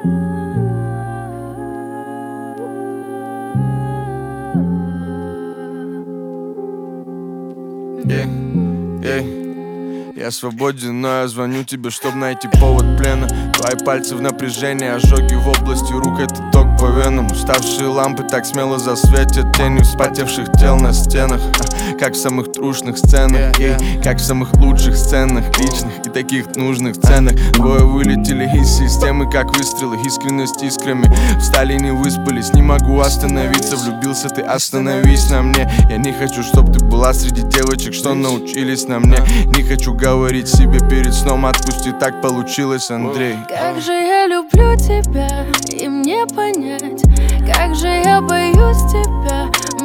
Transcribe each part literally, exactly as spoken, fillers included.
Yeah, yeah. Я свободен, но я звоню тебе, чтоб найти повод плена. Твои пальцы в напряжении, ожоги в области рук, это ток по венам. Уставшие лампы так смело засветят тенью вспотевших тел на стенах, как в самых трушных сценах, и как в самых лучших сценах, личных и таких нужных сценах. Двое вылетели из системы, как выстрелы, искренность искрами. Встали, не выспались, не могу остановиться. Влюбился ты, остановись на мне. Я не хочу, чтоб ты была среди девочек, что научились на мне. Не хочу говорить себе перед сном, отпусти, так получилось, Андрей. Как же я люблю тебя, и мне понять, как же я боюсь тебя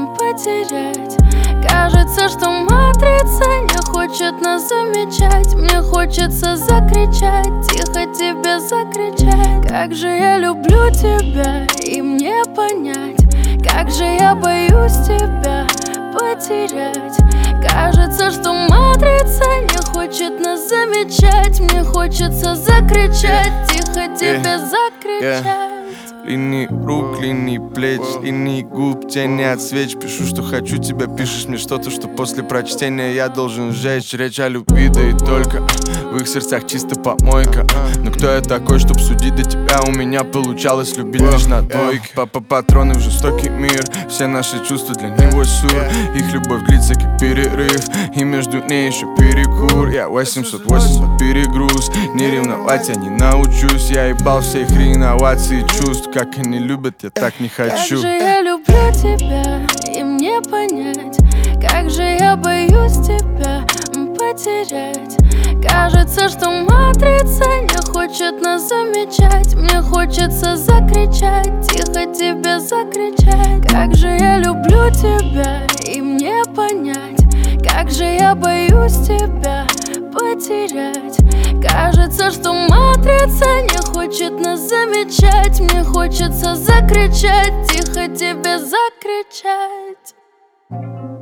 потерять. Кажется, что матрица не хочет нас замечать. Мне хочется закричать, тихо тебе закричать. Как же я люблю тебя, и мне понять, как же я боюсь тебя потерять. Кажется, что матрица не хочет нас замечать. Мне хочется закричать, тихо тебе закричать. Линии рук, линии плеч, линии губ, тени от свеч. Пишу, что хочу тебя, пишешь мне что-то, что после прочтения я должен сжечь. Речь о любви, да и только в их сердцах чисто помойка. Но кто я такой, чтоб судить до тебя? У меня получалось любить лишь на двойке. Папа патроны в жестокий мир, все наши чувства для него сюр. Их любовь длится как перерыв, и между ней еще перекур. Я восемьсот восемь перегруз, не ревновать я не научусь. Я ебал все их реновации чувств. Как они любят, я так не хочу. Как же я люблю тебя, и мне понять, как же я боюсь тебя потерять. Кажется, что матрица не хочет нас замечать. Мне хочется закричать, тихо тебе закричать. Как же я люблю тебя, и мне понять, как же я боюсь тебя потерять. Кажется, что матрица не хочет нас замечать. Мне хочется закричать, тихо тебе закричать.